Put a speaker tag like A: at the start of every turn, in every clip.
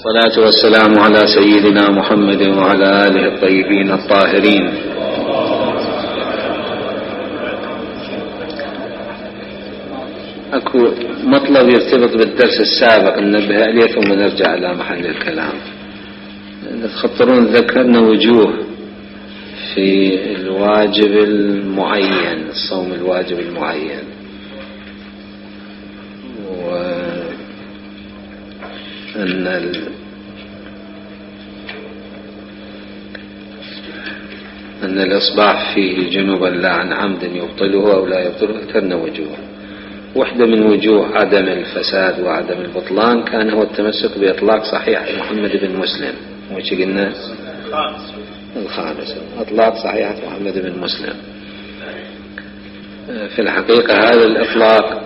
A: والصلاة والسلام على سيدنا محمد وعلى آله الطيبين الطاهرين. أكو مطلب يرتبط بالدرس السابق ننبه عليه ثم نرجع إلى محل الكلام. تخطرون ذكرنا وجوه في الواجب المعين، الصوم الواجب المعين، أن الإصباح فيه جنوبا لا عن عمد يبطله أو لا يبطله. ذكرنا وجوه. واحدة من وجوه عدم الفساد وعدم البطلان كان هو التمسك بإطلاق صحيح محمد بن مسلم. وش قلنا؟ الخامس إطلاق صحيح محمد بن مسلم. في الحقيقة هذا الإطلاق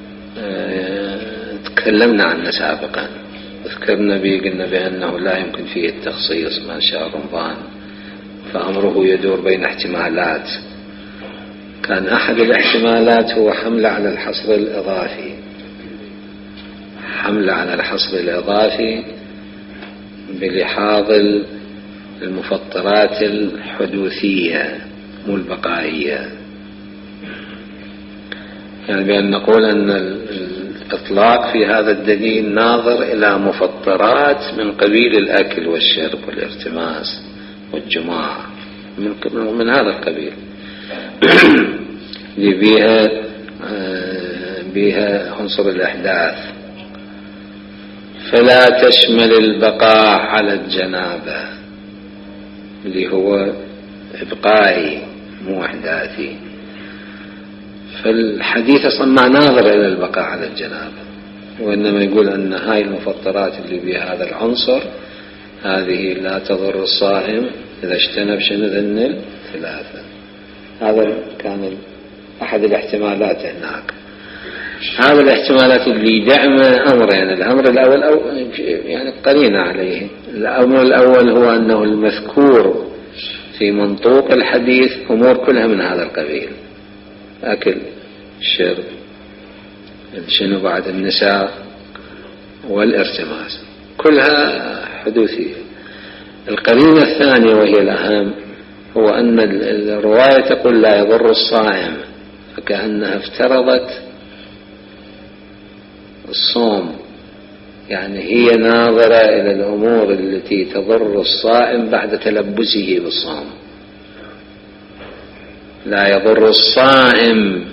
A: تكلمنا عنه سابقا، ذكرنا به، قلنا بأنه لا يمكن فيه التخصيص من شهر رمضان، فأمره يدور بين احتمالات. كان أحد الاحتمالات هو حمل على الحصر الإضافي، حمل على الحصر الإضافي بلحاظ المفطرات الحدوثية مو البقائية، يعني بأن نقول أن الإطلاق في هذا الدليل ناظر إلى مفطرات من قبيل الأكل والشرب والارتماس والجماع، من هذا القبيل اللي بيها عنصر الأحداث، فلا تشمل البقاء على الجنابة اللي هو إبقائي مو أحداثي. فالحديث أصلا ما ناظر إلى البقاء على الجنابة، وإنما يقول أن هاي المفطرات اللي بها هذا العنصر هذه لا تضر الصائم إذا اجتنب شنو ذن ثلاثة. هذا كان أحد الاحتمالات هناك. هذا الاحتمالات اللي دعم أمرين. الأمر الأول يعني قرينة عليه. الأمر الأول هو أنه المذكور في منطوق الحديث أمور كلها من هذا القبيل، أكل، الشرب، شنو بعد النساء والارتماس، كلها حدوثية. القرينة الثانية وهي الأهم هو أن الرواية تقول لا يضر الصائم، فكأنها افترضت الصوم، يعني هي ناظرة إلى الأمور التي تضر الصائم بعد تلبسه بالصوم. لا يضر الصائم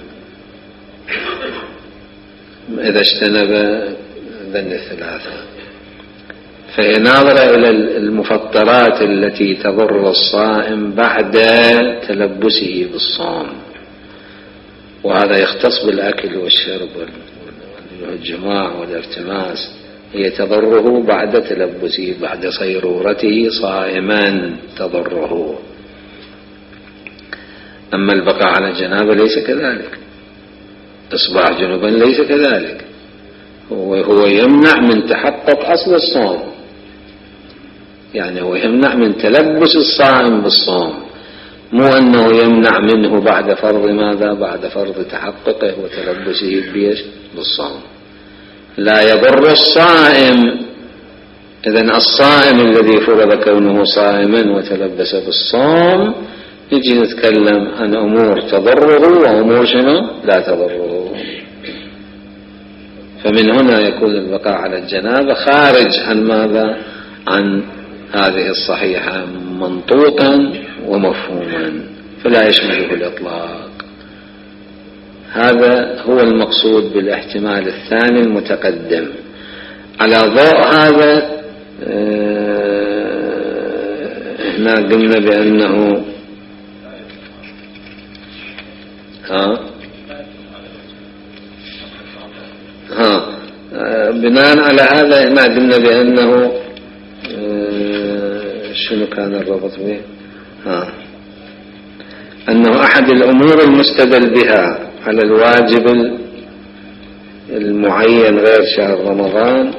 A: إذا اجتنب ذن الثلاثة، فهي ناظرة إلى المفطرات التي تضر الصائم بعد تلبسه بالصوم، وهذا يختص بالأكل والشرب والجماع والارتماس، هي تضره بعد تلبسه، بعد صيرورته صائما تضره. أما البقاء على الجنابة ليس كذلك، إصباح جنوبا ليس كذلك، هو يمنع من تحقق أصل الصوم، يعني هو يمنع من تلبس الصائم بالصوم، مو أنه يمنع منه بعد فرض ماذا؟ بعد فرض تحققه وتلبسه بالصوم. لا يضر الصائم. إذن الصائم الذي فرض كونه صائما وتلبس بالصوم نجي نتكلم عن أمور تضره وأمور شنو لا تضره. فمن هنا يكون البقاء على الجنابة خارج عن ماذا؟ عن هذه الصحيحة منطوقا ومفهوما، فلا يشمله الإطلاق. هذا هو المقصود بالاحتمال الثاني المتقدم. على ضوء هذا هنا قلنا بأنه بناء على هذا هنا قلنا بأنه شنو كان الربط به؟ أنه أحد الأمور المستدل بها على الواجب المعين غير شهر رمضان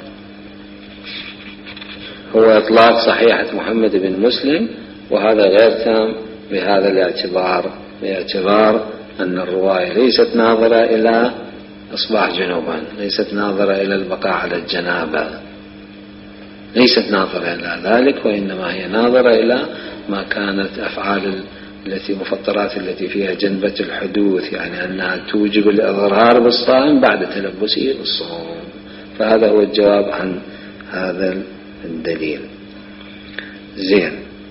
A: هو إطلاق صحيحة محمد بن مسلم، وهذا غير تام بهذا الاعتبار، باعتبار أن الرواية ليست ناظرة إلى إصباح جنوبا، ليست ناظرة إلى البقاء على الجنابة، ليست ناظرة إلى ذلك، وإنما هي ناظرة إلى ما كانت أفعال التي مفطرات التي فيها جنبة الحدوث، يعني أنها توجب الإضرار بالصائم بعد تلبسه بالصوم. فهذا هو الجواب عن هذا الدليل. زين،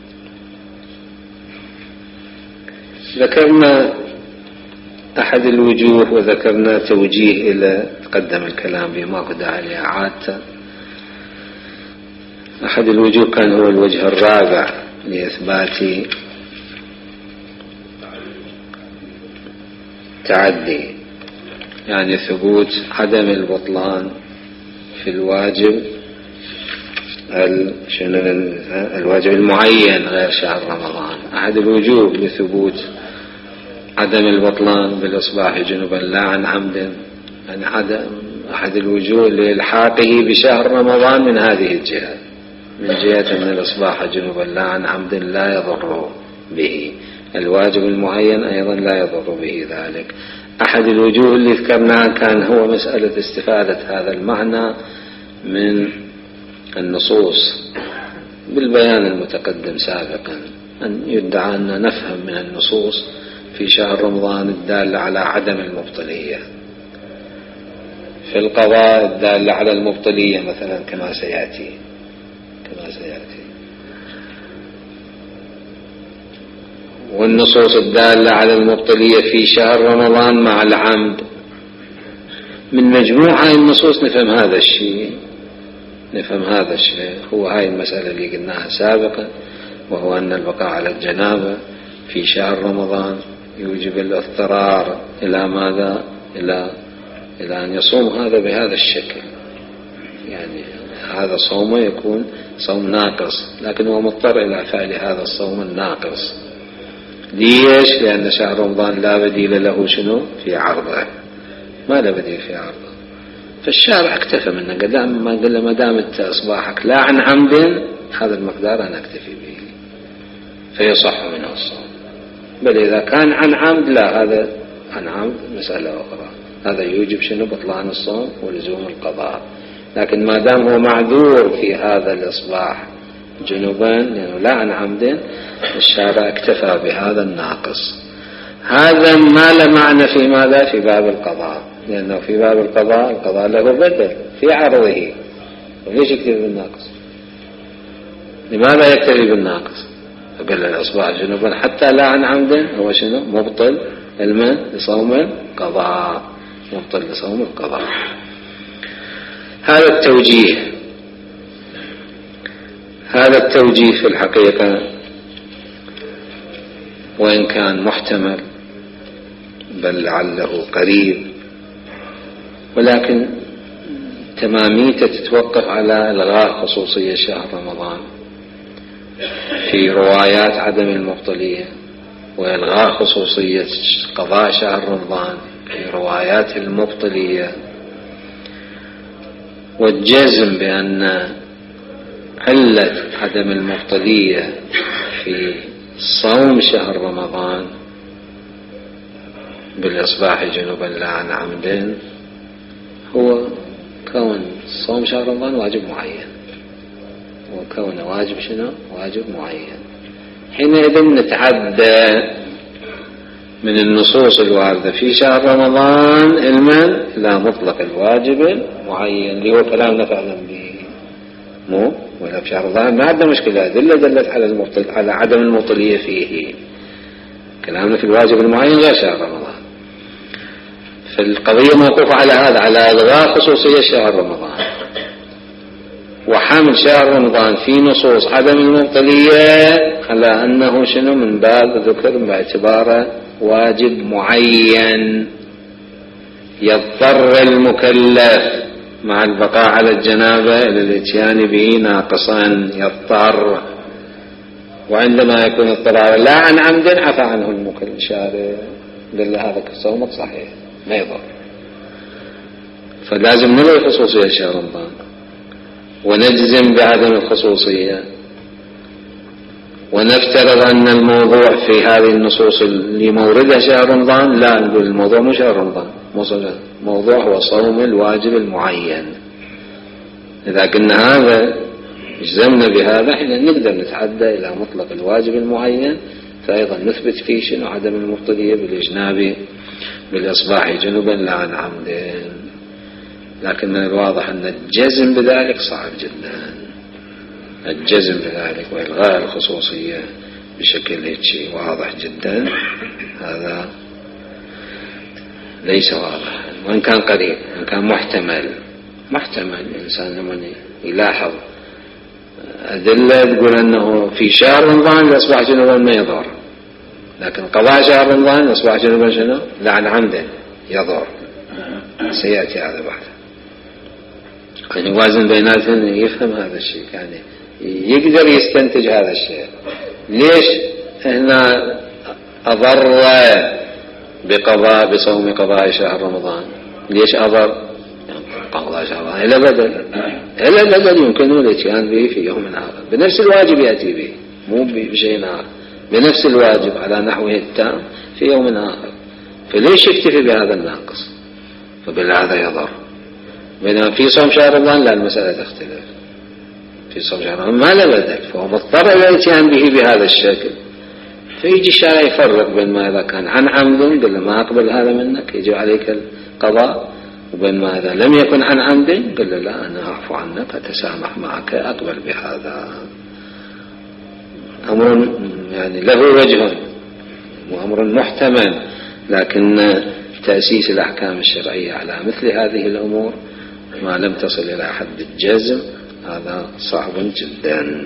A: ذكرنا أحد الوجوه وذكرنا توجيه إلى قدم الكلام بما قد عليه عادة. أحد الوجوه كان هو الوجه الرابع لإثبات تعدي، يعني ثبوت عدم البطلان في الواجب الواجب المعين غير شهر رمضان. أحد الوجوه لثبوت عدم البطلان بالإصباح جنبا لا عن عمد، يعني أحد الوجوه لإلحاقه بشهر رمضان من هذه الجهة، من جهة أن الإصباح جنبا لا عن عمد لا يضر به، الواجب المعين أيضا لا يضر به ذلك. أحد الوجوه اللي ذكرناها كان هو مسألة استفادة هذا المعنى من النصوص بالبيان المتقدم سابقا، أن يدعى أن نفهم من النصوص في شهر رمضان الدالة على عدم المبطلية، في القضاء الدالة على المبطلية مثلا كما سيأتي. والنصوص الدالة على المبطلية في شهر رمضان مع العمد. من مجموعة النصوص نفهم هذا الشيء، هو هاي المسألة اللي قلناها سابقا، وهو أن البقاء على الجنابة في شهر رمضان يوجب الاضطرار إلى ماذا؟ إلى أن يصوم هذا بهذا الشكل، يعني هذا صومه يكون صوم ناقص، لكن هو مضطر إلى فعل هذا الصوم الناقص. ليش؟ لأن شهر رمضان لا بديل له في عرضه، ما لا بديل في عرضه. فالشارع اكتفى منه، قال ما دامت إصباحك لا عن عمد هذا المقدار أنا أكتفي به فيصح منه الصوم. بل إذا كان عن عمد لا، هذا عن عمد مسألة أخرى، هذا يوجب بطلان الصوم ولزوم القضاء. لكن ما دام هو معذور في هذا الإصباح جنوبا لأنه لا عن عمد، الشارع اكتفى بهذا الناقص. هذا ما له معنى في ماذا؟ في باب القضاء، لأنه في باب القضاء له بدل في عرضه. وليش يكتفي بالناقص؟ لماذا يكتفي بالناقص؟ فقال الإصباح جنوبا حتى لا عن عمد هو مبطل لصوم القضاء، مبطل لصوم القضاء. هذا التوجيه في الحقيقة وإن كان محتمل بل لعله قريب، ولكن تماميته تتوقف على إلغاء خصوصية شهر رمضان في روايات عدم المبطلية، وإلغاء خصوصية قضاء شهر رمضان في روايات المبطلية، والجزم بأن علة عدم المبطلية في صوم شهر رمضان بالإصباح جنوبا لا عن عمد هو كون صوم شهر رمضان واجب معين، وكونه واجب واجب معين. حينئذ نتعدى من النصوص الواردة في شهر رمضان علما لا مطلق الواجب المعين اللي هو كلامنا فعلا به، مو ولا في شهر رمضان ما عندنا مشكلة، دلت على عدم المبطلية فيه. كلامنا في الواجب المعين غير شهر رمضان. فالقضية موقوفة على هذا، على إلغاء خصوصية شهر رمضان وحمل شهر رمضان في نصوص عدم المبطلية على أنه من باب ذكر باعتباره واجب معين يضطر المكلف مع البقاء على الجنابة إلى الاتيان به ناقصا، يضطر. وعندما يكون اضطرار لا عن عمد عفى عنه المكلف شارع، قال له هذا صومك صحيح ما يضر. فلازم نلغي خصوصية شهر رمضان ونجزم بعدم الخصوصية، ونفترض أن الموضوع في هذه النصوص اللي موردها شهر رمضان، لا نقول الموضوع مو شهر رمضان، موضوع هو صوم الواجب المعين. إذا قلنا هذا اجزمنا بهذا حين نقدر نتعدى إلى مطلق الواجب المعين، فأيضا نثبت فيه شنو عدم المبتدية بالإجناب بالإصباح جنبا لا عن عمد. لكن من الواضح أن الجزم بذلك صعب جدا، الجزم بذلك وإلغاء الخصوصية بشكل هيك واضح جدا هذا ليس واضحا، وإن كان قريب، وإن كان محتمل الإنسان لما يلاحظ أدلة تقول أنه في شهر رمضان الأصبح جنوبا ما يضر، لكن قضاء شهر رمضان الأصبح جنوبا شنو لا عن عمده يضر. سيأتي هذا بعد، يعني يوازن بيناتهم يفهم هذا الشيء، يعني يقدر يستنتج هذا الشيء. ليش هنا أضر بصوم قضاء شهر رمضان؟ ليش أضر قضاء شهر رمضان إلا بدل يمكن الاتيان به في يوم آخر بنفس الواجب يأتي به، مو بشيء آخر، بنفس الواجب على نحوه التام في يوم آخر، فليش يكتفي بهذا الناقص؟ فبالهذا يضر. بينما في صوم شهر رمضان لا، المسألة تختلف. في صوم شهر رمضان ما له بدل، فهو مضطر إلى الاتيان به بهذا الشكل، فيجي الشارع يفرق بين ما إذا كان عن عمد قال له ما أقبل هذا منك يجب عليك القضاء، وبين ما إذا لم يكن عن عمد قال له لا أنا أعفو عنك أتسامح معك أقبل بهذا. أمر يعني له وجه وأمر محتمل، لكن تأسيس الأحكام الشرعية على مثل هذه الأمور ما لم تصل إلى حد الجزم هذا صعب جدا.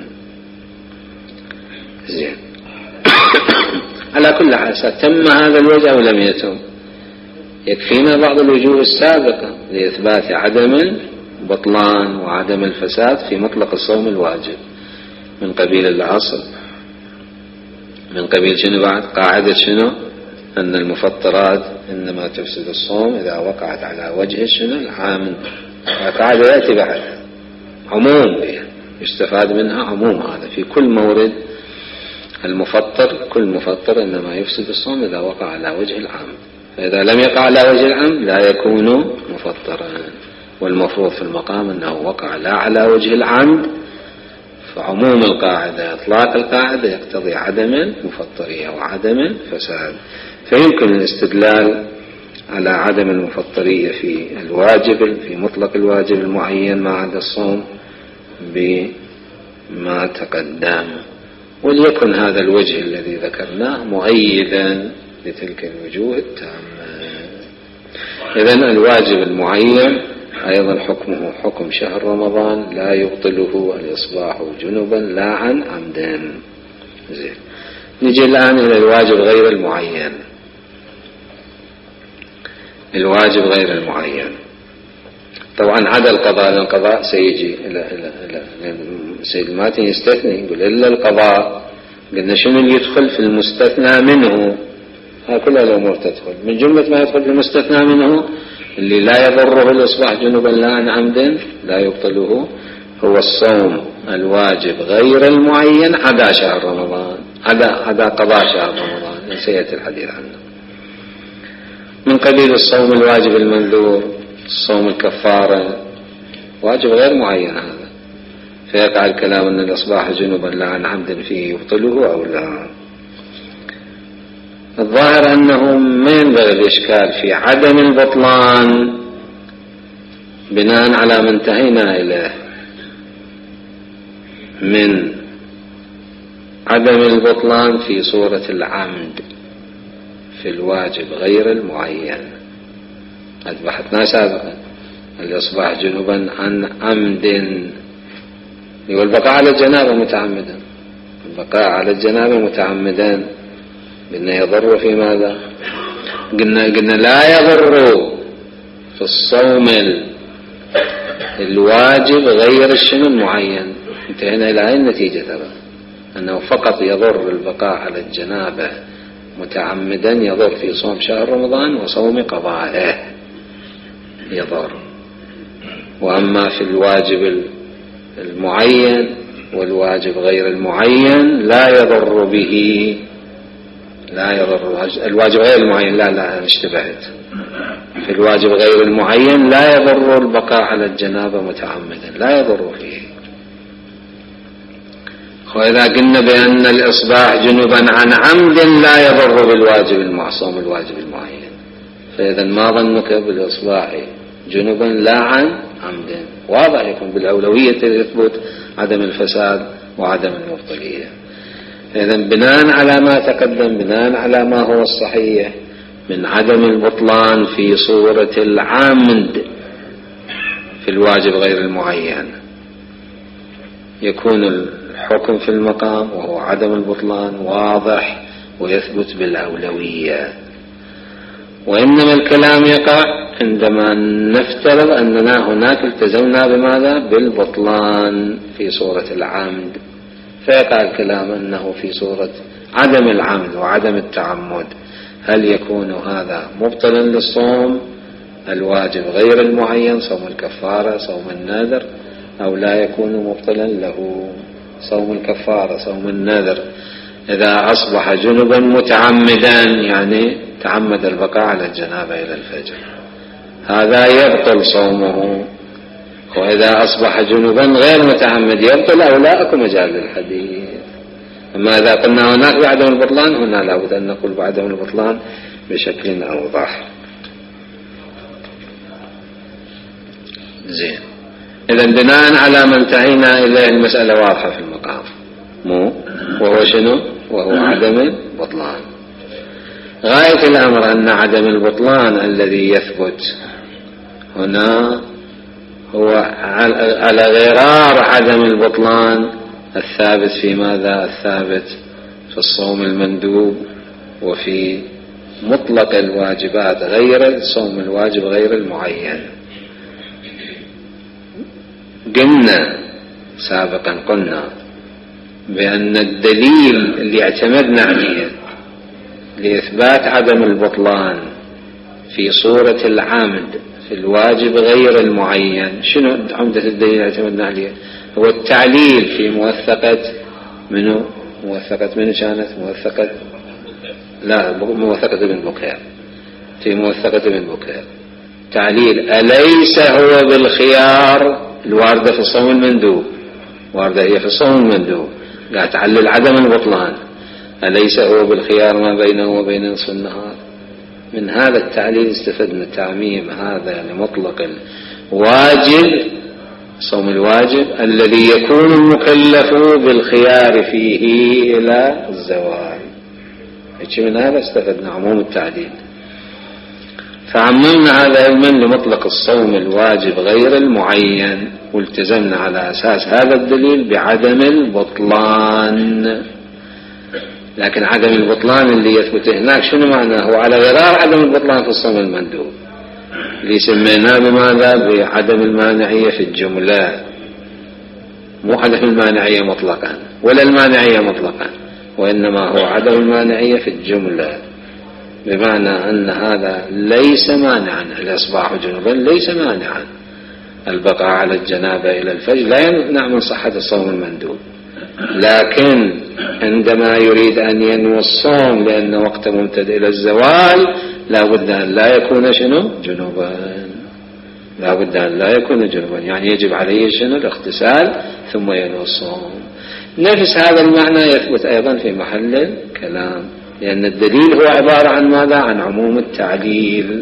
A: زين. على كل حال تم هذا الوجه أو لم يتم؟ يكفينا بعض الوجوه السابقة لإثبات عدم البطلان وعدم الفساد في مطلق الصوم الواجب، من قبيل العصر، من قبيل شنو بعد؟ قاعدة شنو؟ أن المفطرات إنما تفسد الصوم إذا وقعت على وجه شنو العام. قاعدة يأتي بعد عموم يستفاد منها عموم هذا في كل مورد. المفطر كل مفطر إنما يفسد الصوم إذا وقع على وجه العام، فإذا لم يقع على وجه العام لا يكون مفطرا. والمفروض في المقام أنه وقع لا على وجه العمد، فعموم القاعدة إطلاق القاعدة يقتضي عدم المفطرية وعدم الفساد، فيمكن الاستدلال على عدم المفطرية في الواجب في مطلق الواجب المعين ما عدا الصوم بما تقدم، وليكن هذا الوجه الذي ذكرناه مؤيدا لتلك الوجوه التامة. إذن الواجب المعين أيضا حكمه حكم شهر رمضان لا يبطله الإصباح جنبا لا عن عمد. زين. نجي الآن إلى الواجب غير المعين. الواجب غير المعين طبعا عدا القضاء، لأن القضاء سيجي إلى سيد الماتن يستثني يقول إلا القضاء. قلنا شنو اللي يدخل في المستثنى منه؟ ها كل الأمور تدخل من جملة ما يدخل في المستثنى منه اللي لا يضره الإصباح جنبا لا عن عمد لا يبطله هو الصوم الواجب غير المعين عدا شهر رمضان، عدا قضاء شهر رمضان سيأتي الحديث عنه. من قبيل الصوم الواجب المنذور، الصوم الكفارة واجب غير معين هذا، فيقع الكلام أن الإصباح جنبا لا عن عمد فيه يبطله أو لا. الظاهر أنه ما ينبغي الإشكال في عدم البطلان بناء على ما انتهينا إليه من عدم البطلان في صورة العمد في الواجب غير المعين. قد بحثنا سابقا الإصباح جنبا عن عمد والبقاء على الجنابة متعمدا، البقاء على الجنابة متعمدا قلنا يضر في ماذا؟ قلنا لا يضر في الصوم الواجب غير الشنو المعين. انتهينا إلى هذه النتيجة ترى أنه فقط يضر البقاء على الجنابة متعمدا يضر في صوم شهر رمضان وصوم قضائه يضر، وأما في الواجب المعين والواجب غير المعين لا يضر به، لا يضر الواجب غير المعين لا اشتبهت، في الواجب غير المعين لا يضر البقاء على الجنابة متعمدا لا يضر فيه. وإذا قلنا بأن الإصباح جنبا عن عمد لا يضر بالواجب المعصوم الواجب المعين، فإذا ما ظنك بالإصباح جنبا لا عن عمد؟ واضح يكون بالأولوية يثبت عدم الفساد وعدم المبطلية. إذا بناء على ما تقدم، بناء على ما هو الصحيح من عدم البطلان في صورة العمد في الواجب غير المعين، يكون الحكم في المقام وهو عدم البطلان واضح ويثبت بالأولوية. وإنما الكلام يقع عندما نفترض أننا هناك التزمنا بماذا؟ بالبطلان في صورة العمد، فيقع الكلام أنه في صورة عدم العمد وعدم التعمد هل يكون هذا مبطلا للصوم الواجب غير المعين، صوم الكفارة صوم النذر، أو لا يكون مبطلا له صوم الكفارة صوم النذر إذا أصبح جنبا متعمدا، يعني تعمد البقاء على الجنابة إلى الفجر، هذا يبطل صومه. وإذا أصبح جنبا غير متعمد يبطل، أو لا أكو مجال للحديث. أما إذا قلنا هناك بعدم البطلان، هنا لابد أن نقول بعدم البطلان بشكل أوضح. زين، إذا بناء على ما انتهينا إليه المسألة واضحة في المقام، وهو شنو؟ وهو عدم البطلان. غاية الأمر أن عدم البطلان الذي يثبت هنا هو على غرار عدم البطلان الثابت في ماذا؟ الثابت في الصوم المندوب وفي مطلق الواجبات غير الصوم الواجب غير المعين. قلنا سابقا بأن الدليل اللي اعتمدنا عليه لإثبات عدم البطلان في صورة العمد في الواجب غير المعين، شنو عمدة الدليل اللي اعتمدنا عليه؟ هو التعليل في موثقة منه؟ موثقة منه كانت موثقة، لا موثقة ابن بكير، في موثقة ابن بكير تعليل أليس هو بالخيار الواردة في الصوم المندوب، واردة هي في الصوم المندوب، قاعد تعلل عدم البطلان، أليس هو بالخيار ما بينه وبين نصف النهار. من هذا التعليل استفدنا تعميم هذا لمطلق الواجب صوم الواجب الذي يكون المكلف بالخيار فيه إلى الزوال. من هذا استفدنا عموم التعليل، فعممنا هذا علما لمطلق الصوم الواجب غير المعين، والتزمنا على أساس هذا الدليل بعدم البطلان. لكن عدم البطلان اللي يثبت هناك شنو معناه؟ هو على غرار عدم البطلان في الصوم المندوب اللي سميناه بماذا؟ بعدم المانعية في الجملة، مو عدم المانعية مطلقا ولا المانعية مطلقا، وإنما هو عدم المانعية في الجملة، بمعنى أن هذا ليس مانعا، الإصباح جنوبا ليس مانعا، البقاء على الجنابة إلى الفجر لا يمنع من صحة الصوم المندوب، لكن عندما يريد أن ينوي الصوم لأن وقت ممتد إلى الزوال لا بد أن لا يكون شنو؟ جنوبا، لا بد أن لا يكون جنوبا، يعني يجب عليه شنو؟ الاغتسال ثم ينوي الصوم. نفس هذا المعنى يثبت أيضا في محل الكلام، لأن الدليل هو عبارة عن ماذا؟ عن عموم التعليل،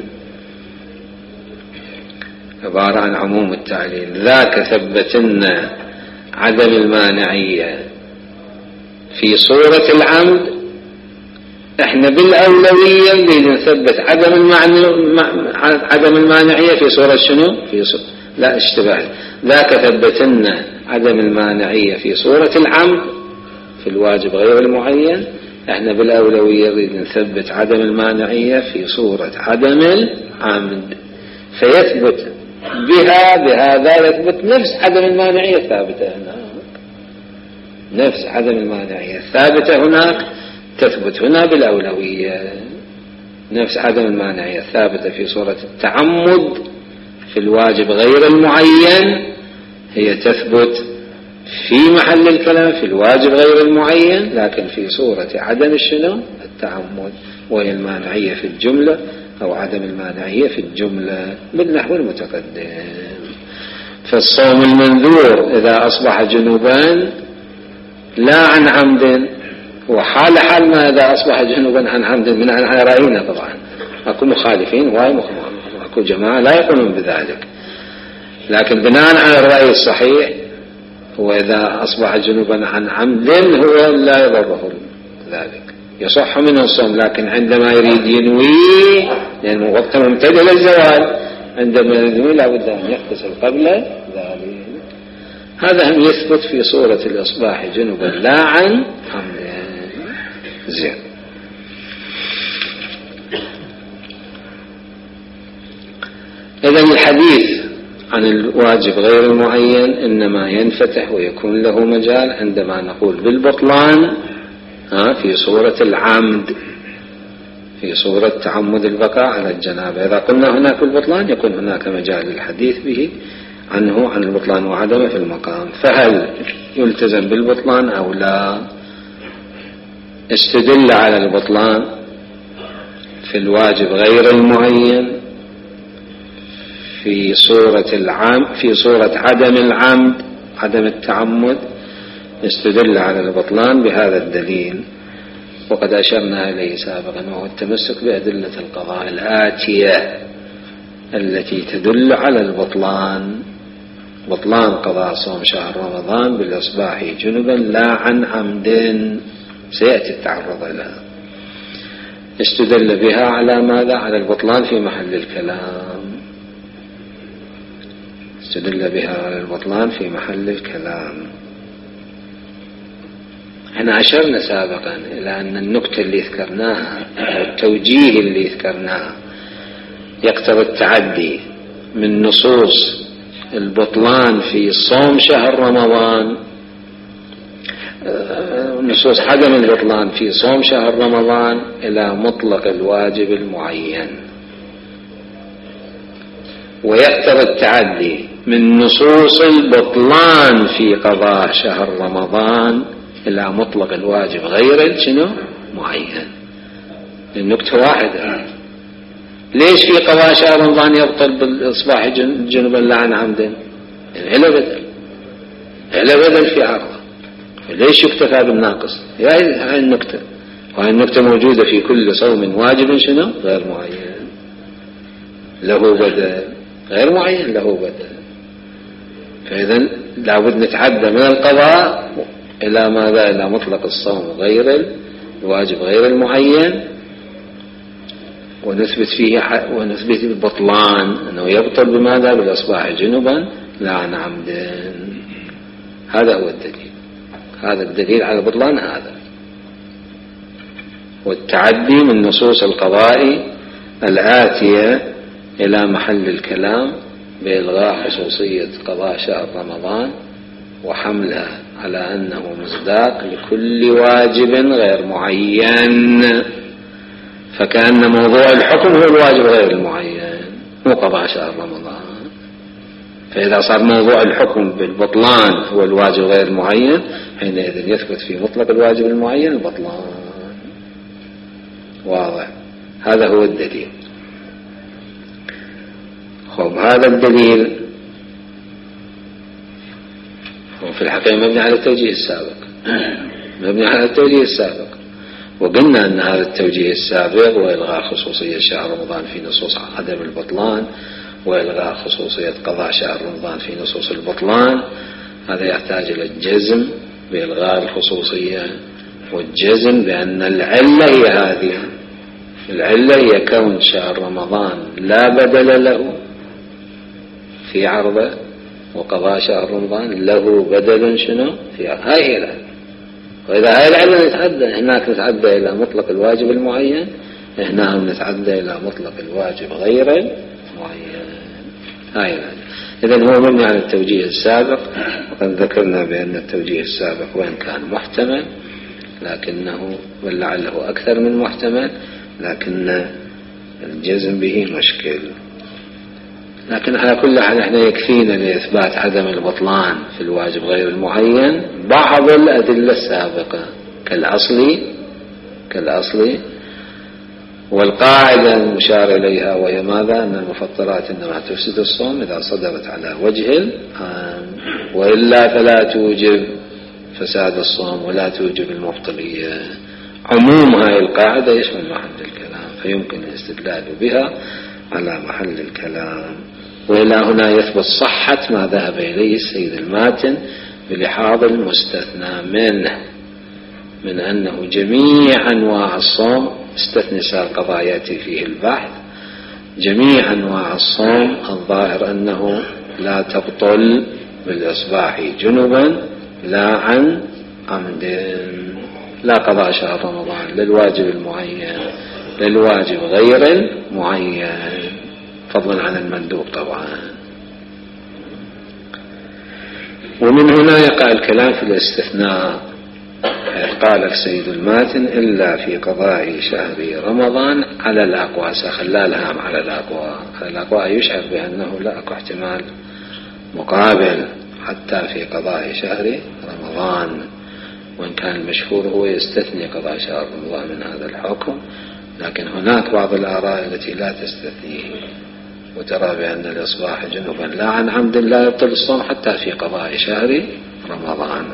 A: عبارة عن عموم التعليل. ذاك ثبتنا عدم المانعية في صورة العمد، احنا بالأولوية اللي نثبت عدم المانعية في صورة شنو؟ لا اشتباه، ذاك ثبتنا عدم المانعية في صورة العمد في الواجب غير المعين، احنا بالأولوية نريد نثبت عدم المانعية في صورة عدم العمد، فيثبت بهذا يثبت نفس عدم المانعية الثابتة هناك، نفس عدم المانعية الثابتة هناك تثبت هنا بالأولوية، نفس عدم المانعية الثابتة في صورة التعمد في الواجب غير المعين هي تثبت في محل الكلام في الواجب غير المعين، لكن في صورة عدم الشنو؟ التعمد، وهي المانعية في الجملة أو عدم المانعية في الجملة بالنحو المتقدم. فالصوم المنذور إذا أصبح جنوبا لا عن عمد، وحال حال ما إذا أصبح جنوبا عن عمد بناء على رأينا. طبعا أكو مخالفين أكو جماعة لا يقولون بذلك، لكن بناء على الرأي الصحيح هو إذا أصبح جنوبا عن عمد هو لا يضره ذلك، يصح منه الصوم، لكن عندما يريد ينوي لأن وقت ممتد إلى الزوال، عندما ينوي لا بد أن يغتسل قبل ذلك. هذا هم يثبت في صورة الإصباح جنوبا لا عن عمد. زين. إذن الحديث عن الواجب غير المعين إنما ينفتح ويكون له مجال عندما نقول بالبطلان في صورة العمد، في صورة تعمد البقاء على الجنابة. إذا قلنا هناك البطلان يكون هناك مجال للحديث به عنه عن البطلان وعدمه في المقام. فهل يلتزم بالبطلان أو لا؟ استدل على البطلان في الواجب غير المعين في صورة عدم العمد، عدم التعمد، استدل على البطلان بهذا الدليل، وقد أشرنا إليه سابقا، وهو التمسك بأدلة القضاء الآتية التي تدل على البطلان. بطلان قضاء صوم شهر رمضان بالإصباح جنبا لا عن عمد، سيأتي التعرض لها. استدل بها على ماذا؟ على البطلان في محل الكلام. استدل بها على البطلان في محل الكلام. احنا أشرنا سابقا إلى أن النكتة اللي ذكرناها أو التوجيه اللي ذكرناها يقتضي التعدي من نصوص البطلان في صوم شهر رمضان، نصوص عدم البطلان في صوم شهر رمضان، إلى مطلق الواجب المعين، ويقتضي التعدي من نصوص البطلان في قضاء شهر رمضان إلى مطلق الواجب غير شنو معين. النكتة واحدة. ليش في قضاء شهر رمضان يبطل بالإصباح جنبا لا عن عمد؟ إلا بدل في عرضه. ليش يكتفى بالناقص؟ هاي النكتة، وهي النكتة موجودة في كل صوم واجب شنو غير معين له بدل، غير معين له بدل. فإذا لابد نتعدى من القضاء إلى ماذا؟ إلى مطلق الصوم غير الواجب غير المعين، ونثبت ونثبت البطلان أنه يبطل بماذا؟ بالإصباح جنبا لا عن عمد. هذا هو الدليل، هذا الدليل على البطلان. هذا والتعدي من نصوص القضاء الآتية إلى محل الكلام بإلغاء خصوصية قضاء شهر رمضان وحملها على أنه مصداق لكل واجب غير معين، فكأن موضوع الحكم هو الواجب غير المعين مو قضاء شهر رمضان. فإذا صار موضوع الحكم بالبطلان هو الواجب غير المعين، حينئذ يثبت في مطلق الواجب المعين البطلان. واضح؟ هذا هو الدليل. خب هذا الدليل هو في الحقيقة مبني على التوجيه السابق، مبني على التوجيه السابق، وقلنا أن هذا التوجيه السابق وإلغاء خصوصية شهر رمضان في نصوص عدم البطلان، وإلغاء خصوصية قضاء شهر رمضان في نصوص البطلان، هذا يحتاج إلى الجزم بإلغاء الخصوصية، والجزم بأن العلة هي هذه. العلة هي كون شهر رمضان لا بدل له في عرضه، وقضاء شهر رمضان له بدل شنو في عرضه. هاي هي العلة. وإذا هاي العلة نتعدى، هناك نتعدى إلى مطلق الواجب المعين، هنا نتعدى إلى مطلق الواجب غير المعين. هاي العلة. إذن هو مبني على التوجيه السابق، وقد ذكرنا بأن التوجيه السابق وإن كان محتمل لكنه ولعله أكثر من محتمل، لكن الجزم به مشكل. لكن على كل حال احنا يكفينا لإثبات عدم البطلان في الواجب غير المعين بعض الأدلة السابقة كالأصل والقاعدة المشار إليها، وهي ماذا؟ أن المفطرات إنما تفسد الصوم إذا صدرت على وجه الآن، وإلا فلا توجب. فساد الصوم ولا توجب المفطرية. عموم هاي القاعدة يشمل محل الكلام، فيمكن الاستدلال بها على محل الكلام. وإلى هنا يثبت صحة ما ذهب إليه السيد الماتن بلحاظ المستثنى منه، من أنه جميع أنواع الصوم استثنى سائر قضايا يأتي فيه البحث، جميع أنواع الصوم الظاهر أنه لا تبطل بالإصباح جنبا لا عن عمد، لا قضاء شهر رمضان للواجب المعين للواجب غير المعين، فضلا عن المندوب طبعا. ومن هنا يقع الكلام في الاستثناء. قال السيد الماتن إلا في قضاء شهر رمضان على الأقوى، سخلى الهام على الأقوى يشعر بأنه لا أكو احتمال مقابل حتى في قضاء شهر رمضان، وإن كان المشهور هو يستثني قضاء شهر رمضان من هذا الحكم، لكن هناك بعض الآراء التي لا تستثنيه وترى بأن الإصباح جنبا لا عن عمد لا يبطل الصوم حتى في قضاء شهر رمضان.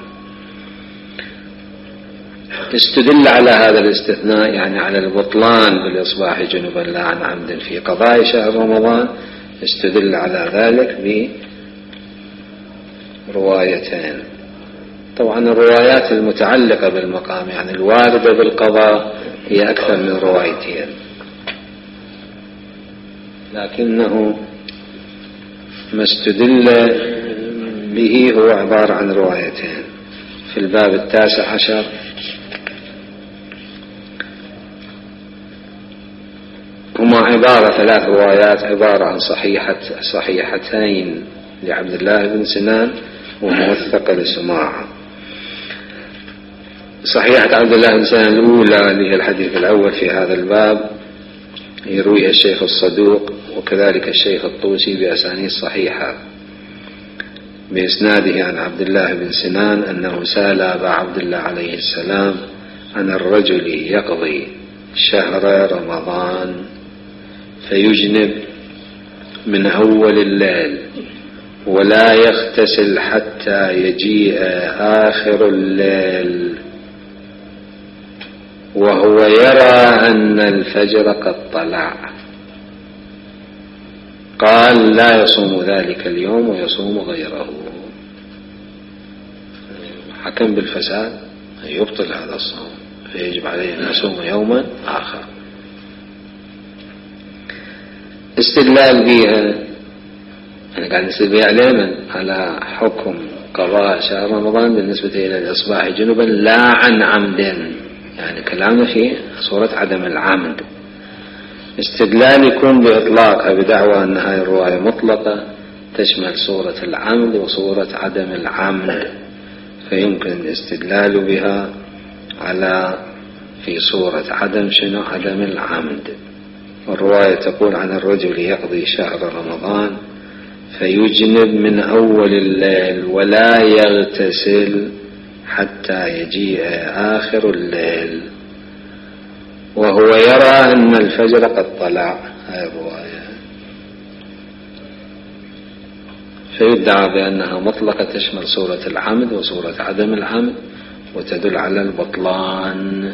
A: استدل على هذا الاستثناء يعني على البطلان بالإصباح جنبا لا عن عمد في قضاء شهر رمضان، استدل على ذلك بروايتين. طبعا الروايات المتعلقة بالمقام يعني الواردة بالقضاء هي أكثر من روايتين، لكنه ما استدل به هو عبارة عن روايتين. في الباب 19 هما عبارة 3 روايات، عبارة عن صحيحتين لعبد الله بن سنان وموثقة لسماعة. صحيحة عبد الله بن سنان الأولى اللي هي الحديث الأول في هذا الباب يرويها الشيخ الصدوق وكذلك الشيخ الطوسي بأسانيد صحيحة بإسناده عن عبد الله بن سنان أنه سأل أبا عبد الله عليه السلام عن الرجل يقضي شهر رمضان فيجنب من أول الليل ولا يغتسل حتى يجيء آخر الليل وهو يرى أن الفجر قد طلع، قال لا يصوم ذلك اليوم ويصوم غيره. حكم بالفساد يبطل هذا الصوم فيجب عليه أن يصوم يوما آخر. استدلال بها أنا قاعد نستدل علينا على حكم قضاء شهر رمضان بالنسبة إلى الإصباح جنبا لا عن عمد، يعني كلامنا في صورة عدم العمد. استدلال يكون بإطلاقها بدعوى أن هذه الرواية مطلقة تشمل صورة العمد وصورة عدم العمد، فيمكن الاستدلال بها على في صورة عدم العمد. والرواية تقول عن الرجل يقضي شهر رمضان فيجنب من أول الليل ولا يغتسل حتى يجيء آخر الليل وهو يرى أن الفجر قد طلع. هذه الرواية فيدعى بأنها مطلقة تشمل صورة العمد وصورة عدم العمد وتدل على البطلان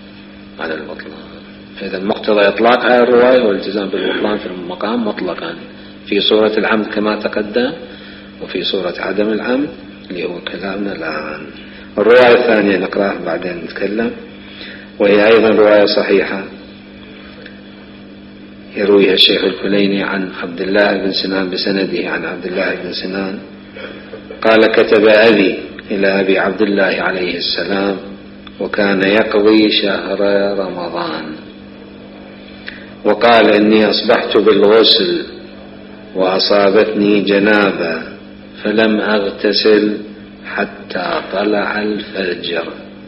A: إذا مقتضى إطلاق هذه الرواية والالتزام بالبطلان في المقام مطلقا في صورة العمد كما تقدم وفي صورة عدم العمد اللي هو كلامنا الآن. الرواية الثانية نقرأها بعدين نتكلم، وهي أيضا رواية صحيحة يرويها الشيخ الكليني عن عبد الله بن سنان بسنده عن عبد الله بن سنان قال كتب أبي إلى أبي عبد الله عليه السلام وكان يقضي شهر رمضان وقال إني أصبحت بالغسل وأصابتني جنابة فلم أغتسل حتى طلع الفجر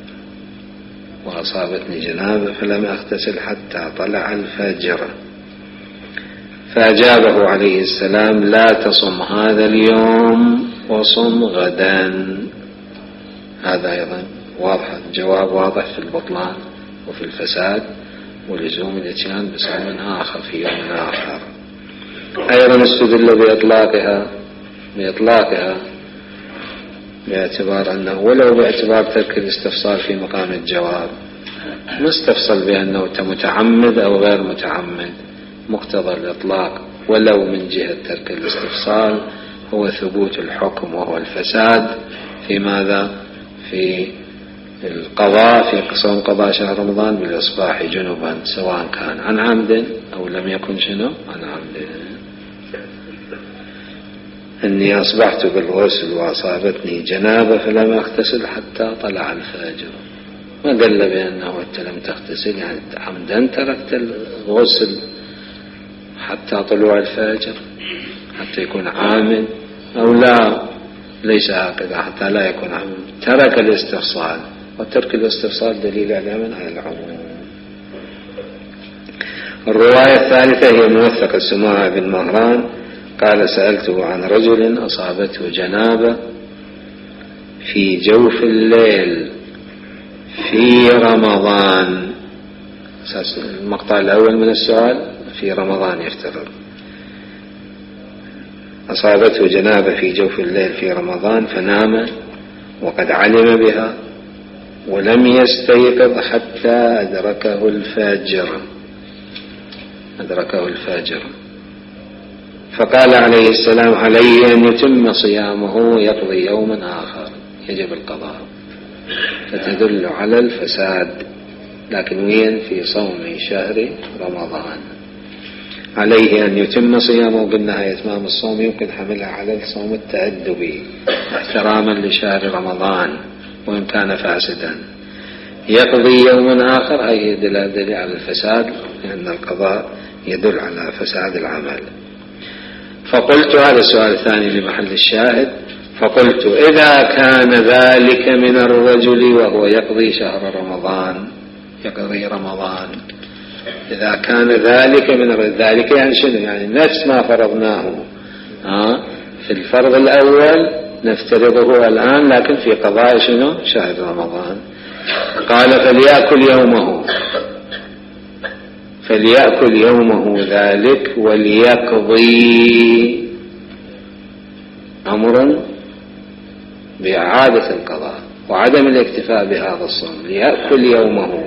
A: فأجابه عليه السلام لا تصم هذا اليوم وصم غدا. هذا أيضا واضح، جواب واضح في البطلان وفي الفساد ولزوم الاتيان بصوم آخر في يوم آخر. أيضا استدل بإطلاقها باعتبار أنه ولو باعتبار ترك الاستفصال في مقام الجواب ما استفصل بأنه متعمد أو غير متعمد، مقتضى الإطلاق ولو من جهة ترك الاستفصال هو ثبوت الحكم وهو الفساد في ماذا؟ في القضاء، في صوم قضاء شهر رمضان بالإصباح جنبا، سواء كان عن عمد أو لم يكن شنو عن عمد. إني أصبحت بالغسل وأصابتني جنابة فلم أغتسل حتى طلع الفجر. ما قال بأنه أنت لم تغتسل يعني عمدا تركت الغسل حتى طلوع الفجر حتى يكون عامل، أو لا ليس هكذا حتى لا يكون عامل، ترك الاستفصال، وترك الاستفصال دليل على العموم. الرواية الثالثة هي موثق السماع بن مهران قال سألته عن رجل أصابته جنابة في جوف الليل في رمضان. المقطع الأول من السؤال في رمضان يفترض. أصابته جنابة في جوف الليل في رمضان فنام وقد علم بها ولم يستيقظ حتى أدركه الفجر. فقال عليه السلام عليه أن يتم صيامه ويقضي يوما آخر، يجب القضاء، فتدل على الفساد، لكن وين؟ في صوم شهر رمضان. عليه أن يتم صيامه، قلنا إتمام الصوم يمكن حملها على الصوم التأدبي احتراما لشهر رمضان وإن كان فاسدا. يقضي يوما آخر أي دليل على الفساد، لأن القضاء يدل على فساد العمل. فقلت، هذا السؤال الثاني لمحل الشاهد، فقلت إذا كان ذلك من الرجل وهو يقضي شهر رمضان، يقضي رمضان، إذا كان ذلك من ذلك يعني شنو؟ يعني نفس ما فرضناه في الفرض الأول نفترضه الآن لكن في قضاء شنو؟ شهر رمضان. قال فليأكل يومه ذلك وليقضي، أمر بإعادة القضاء وعدم الاكتفاء بهذا الصوم. ليأكل يومه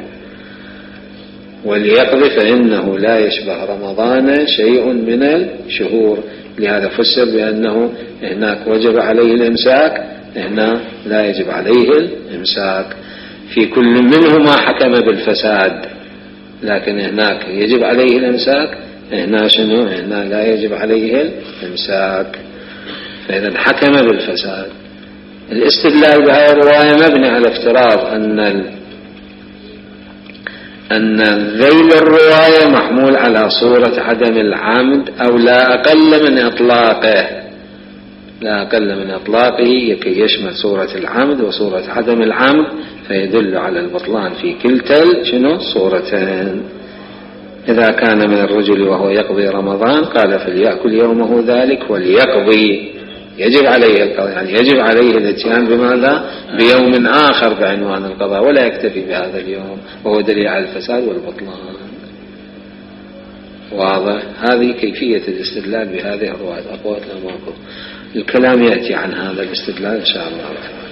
A: وليقضي فإنه لا يشبه رمضان شيء من الشهور. لهذا فسر بأنه هناك وجب عليه الإمساك، هنا لا يجب عليه الإمساك. في كل منهما حكم بالفساد، لكن هناك يجب عليه الإمساك، هنا شنو؟ هنا لا يجب عليه الإمساك. فإذا حكم بالفساد. الاستدلال بهذه الرواية مبني على افتراض أن ذيل الرواية محمول على صورة عدم العمد أو لا أقل من إطلاقه يكي يشمل صورة العمد وصورة عدم العمد، فيدل على البطلان في كلتا شنو؟ صورتين. إذا كان من الرجل وهو يقضي رمضان قال فليأكل يومه ذلك وليقضي، يجب عليه القضاء، يعني يجب عليه الاتيان بماذا؟ بيوم آخر بعنوان القضاء، ولا يكتفي بهذا اليوم، وهو دليل على الفساد والبطلان. واضح؟ هذه كيفية الاستدلال بهذه الروايات. أقوات لأمامكم الكلام يأتي عن هذا الاستدلال إن شاء الله.